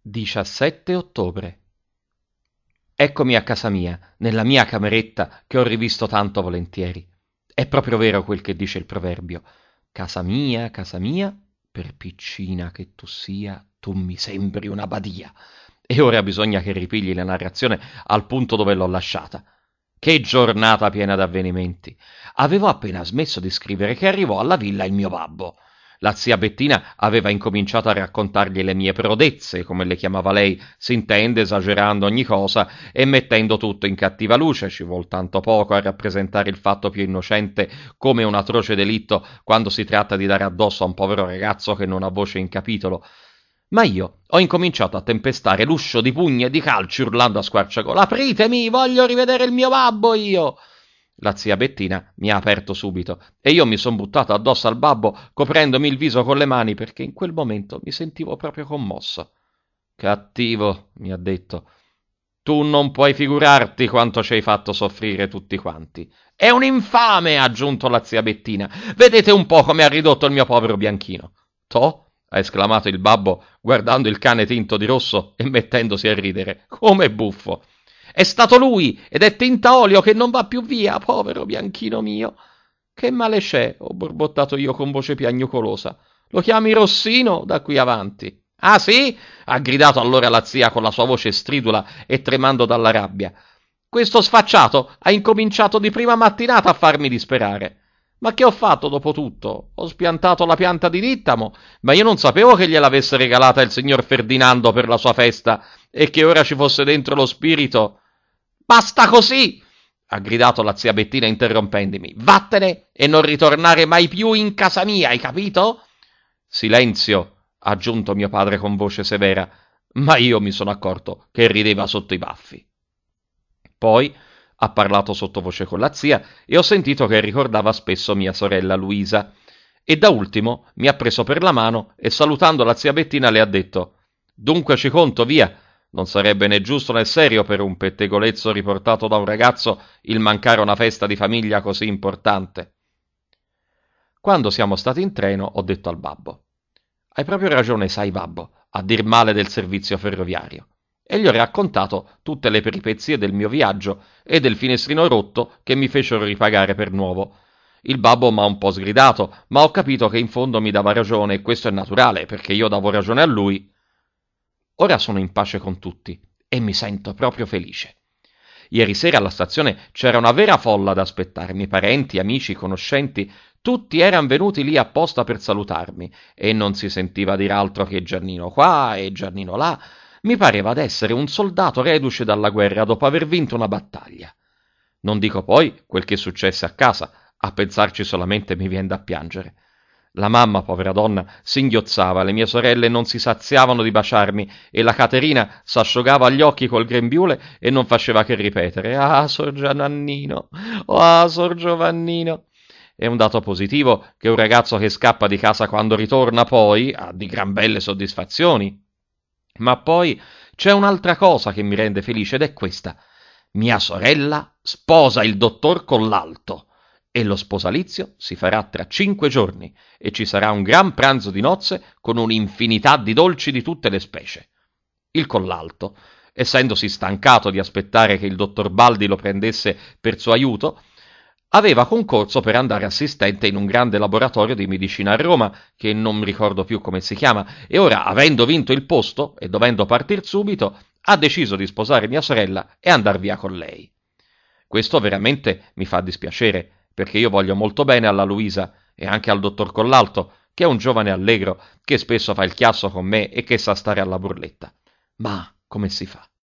17 ottobre. Eccomi a casa mia, nella mia cameretta che ho rivisto tanto volentieri. È proprio vero quel che dice il proverbio. Casa mia, per piccina che tu sia, tu mi sembri una badia. E ora bisogna che ripigli la narrazione al punto dove l'ho lasciata. Che giornata piena d'avvenimenti! Avevo appena smesso di scrivere che arrivò alla villa il mio babbo. La zia Bettina aveva incominciato a raccontargli le mie prodezze, come le chiamava lei, s'intende esagerando ogni cosa e mettendo tutto in cattiva luce. Ci vuol tanto poco a rappresentare il fatto più innocente come un atroce delitto quando si tratta di dare addosso a un povero ragazzo che non ha voce in capitolo. Ma io ho incominciato a tempestare l'uscio di pugni e di calci urlando a squarciagola: «Apritemi, voglio rivedere il mio babbo io!» La zia Bettina mi ha aperto subito e io mi son buttato addosso al babbo coprendomi il viso con le mani perché in quel momento mi sentivo proprio commosso. «Cattivo», mi ha detto, «tu non puoi figurarti quanto ci hai fatto soffrire tutti quanti». «È un infame», ha aggiunto la zia Bettina, «vedete un po' come ha ridotto il mio povero Bianchino». «Toh», ha esclamato il babbo guardando il cane tinto di rosso e mettendosi a ridere, «come buffo». «È stato lui, ed è tinta olio che non va più via, povero Bianchino mio». «Che male c'è?» ho borbottato io con voce piagnucolosa. «Lo chiami Rossino da qui avanti?» «Ah sì?» ha gridato allora la zia con la sua voce stridula e tremando dalla rabbia. «Questo sfacciato ha incominciato di prima mattinata a farmi disperare. Ma che ho fatto dopo tutto? Ho spiantato la pianta di Dittamo, ma io non sapevo che gliel'avesse regalata il signor Ferdinando per la sua festa e che ora ci fosse dentro lo spirito». «Basta così!» ha gridato la zia Bettina interrompendomi. «Vattene e non ritornare mai più in casa mia, hai capito?» «Silenzio!» ha aggiunto mio padre con voce severa, ma io mi sono accorto che rideva sotto i baffi. Poi ha parlato sottovoce con la zia e ho sentito che ricordava spesso mia sorella Luisa. E da ultimo mi ha preso per la mano e salutando la zia Bettina le ha detto: «Dunque ci conto, via. Non sarebbe né giusto né serio per un pettegolezzo riportato da un ragazzo il mancare una festa di famiglia così importante». Quando siamo stati in treno ho detto al babbo: «Hai proprio ragione, sai babbo, a dir male del servizio ferroviario». E gli ho raccontato tutte le peripezie del mio viaggio e del finestrino rotto che mi fecero ripagare per nuovo. Il babbo m'ha un po' sgridato, ma ho capito che in fondo mi dava ragione e questo è naturale, perché io davo ragione a lui. Ora sono in pace con tutti e mi sento proprio felice. Ieri sera alla stazione c'era una vera folla ad aspettarmi, parenti, amici, conoscenti, tutti eran venuti lì apposta per salutarmi e non si sentiva dir altro che Giannino qua e Giannino là. Mi pareva d'essere un soldato reduce dalla guerra dopo aver vinto una battaglia. Non dico poi quel che successe a casa, a pensarci solamente mi vien da piangere. La mamma, povera donna, singhiozzava, le mie sorelle non si saziavano di baciarmi e la Caterina s'asciugava gli occhi col grembiule e non faceva che ripetere: «Ah, Sor Giovannino, ah, Sor Giovannino». È un dato positivo che un ragazzo che scappa di casa quando ritorna poi ha di gran belle soddisfazioni. Ma poi c'è un'altra cosa che mi rende felice ed è questa: mia sorella sposa il dottor Collalto e lo sposalizio si farà tra 5 giorni e ci sarà un gran pranzo di nozze con un'infinità di dolci di tutte le specie. Il Collalto, essendosi stancato di aspettare che il dottor Baldi lo prendesse per suo aiuto, aveva concorso per andare assistente in un grande laboratorio di medicina a Roma, che non ricordo più come si chiama, e ora, avendo vinto il posto e dovendo partir subito, ha deciso di sposare mia sorella e andar via con lei. Questo veramente mi fa dispiacere, perché io voglio molto bene alla Luisa e anche al dottor Collalto, che è un giovane allegro, che spesso fa il chiasso con me e che sa stare alla burletta. Ma come si fa?